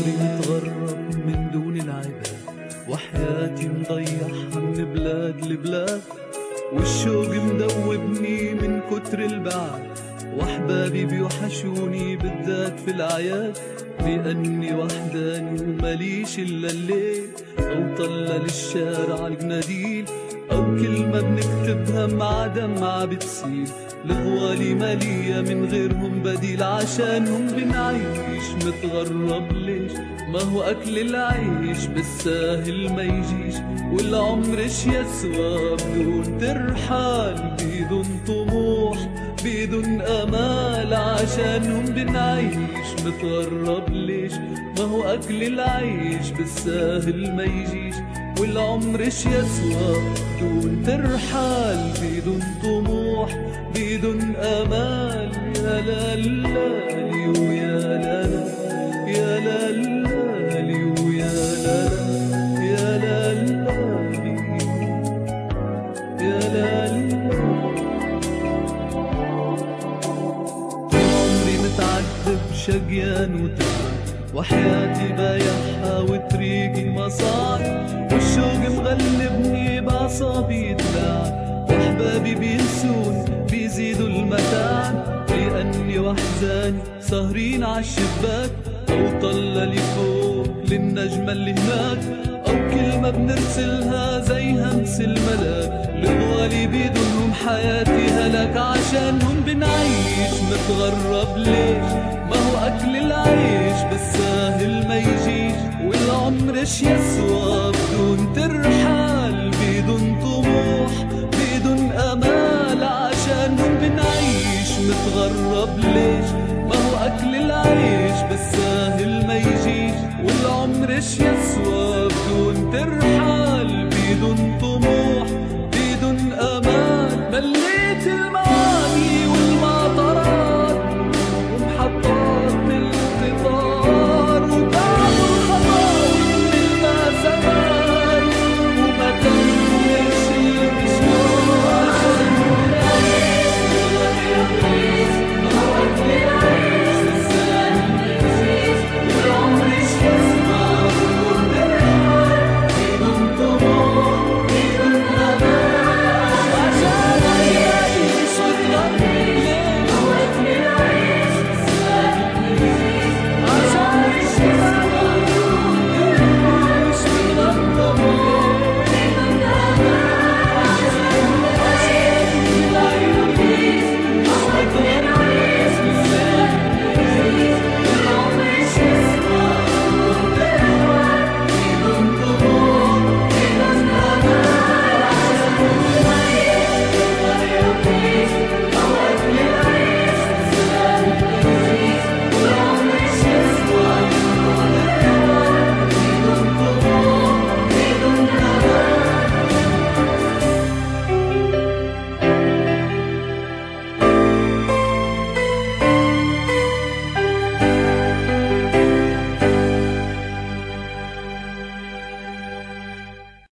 عمري متغرب من دون العباد، وحياتي مضيعها من بلاد لبلاد، والشوق مدوبني من كتر البعد، واحبابي بيوحشوني بالذات في الاعياد، لاني وحداني ومليش الا الليل، او طلة للشارع الجناديل، او كلمة بنكتبها مع دمعة بتسيل، الغوالي مالية من غيرهم بديل، عشانهم بنعيش متغرب ليش؟ ما هو اكل العيش بالساهل ما يجيش، والعمر ايش يسوى بدون ترحال، بدون طموح بدون امال، عشانهم بنعيش متغرب ليش؟ ما هو اكل العيش بالساهل ما يجيش، والعمر ايش يسوى بدون ترحال، بدون طموح بدون امال. يا لالي ويا لالا، يا لالي ويا لالا، يا لالي يا لالي. عمري متعذب شقيان وتعب، وحياتي بايعها وطريقي مصاعب، والشوق مغلبني بعصابي يتلاعب، واحبابي بينسون بيزيدوا المتاعب، لاني وحزاني سهرين عالشباك، او طلة لفوق للنجمة اللي هناك، او كلمة بنرسلها زي همس الملاك، الغوالي بيدونهم حياتي هلاك، عشانهم بنعيش متغرب ليش؟ ما هو اكل العيش بالساهل ما يجيش، والعمر ايش يسوى بدون ترحال، بدون طموح بدون امال، عشانهم بنعيش متغرب ليش؟